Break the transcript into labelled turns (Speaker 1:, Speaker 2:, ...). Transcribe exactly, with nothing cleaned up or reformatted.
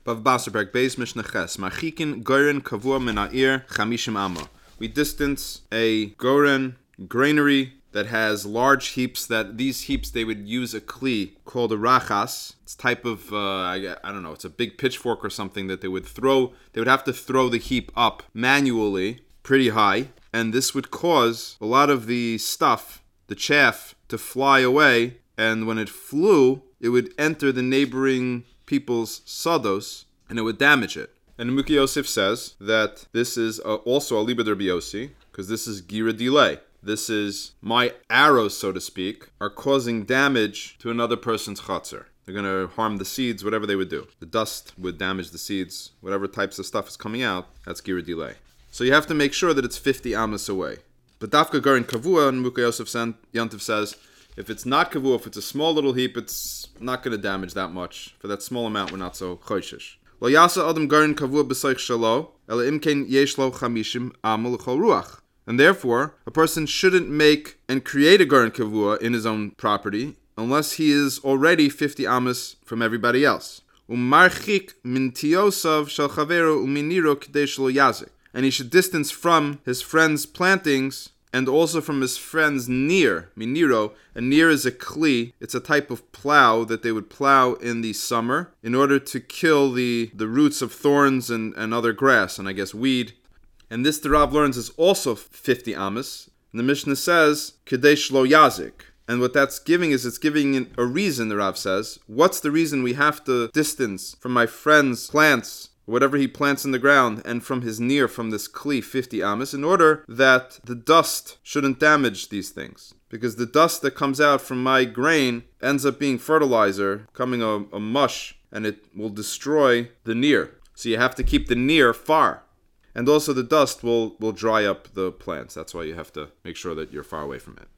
Speaker 1: Bav Baserberg Beis Mishnah Ches Machikin Goren Kavua Mena'ir Chamishim Amma. We distance a goren granary that has large heaps. That these heaps they would use a kli called a rachas. It's type of uh, I, I don't know. It's a big pitchfork or something that they would throw. They would have to throw the heap up manually, pretty high, and this would cause a lot of the stuff, the chaff, to fly away. And when it flew, it would enter the neighboring people's sados, and it would damage it. And Muki Yosef says that this is uh, also a liba derbi Yossi, because this is gira delay. This is my arrows, so to speak, are causing damage to another person's chatzar. They're going to harm the seeds, whatever they would do. The dust would damage the seeds, whatever types of stuff is coming out, that's gira delay. So you have to make sure that it's fifty amos away. But dafka garin kavua, and Muki Yosef Yantiv says, if it's not kavua, if it's a small little heap, it's not going to damage that much. For that small amount, we're not so choishish. Lo yasa adam garin kavua b'soich shalo, ela imken yesh lo chamishim amul l'chol ruach. And therefore, a person shouldn't make and create a garin kavua in his own property unless he is already fifty amos from everybody else. Umarchik min tiosav shel chaveru uminiro k'dei shelo yazik. And he should distance from his friend's plantings and also from his friends near, miniro. And near is a kli. It's a type of plow that they would plow in the summer in order to kill the, the roots of thorns and, and other grass, and I guess weed. And this, the Rav learns, is also fifty amos. And the Mishnah says, kedei shlo yazik. And what that's giving is it's giving a reason, the Rav says. What's the reason we have to distance from my friend's plants, whatever he plants in the ground, and from his near, from this kli, fifty amos, in order that the dust shouldn't damage these things. Because the dust that comes out from my grain ends up being fertilizer, becoming a, a mush, and it will destroy the near. So you have to keep the near far. And also the dust will, will dry up the plants. That's why you have to make sure that you're far away from it.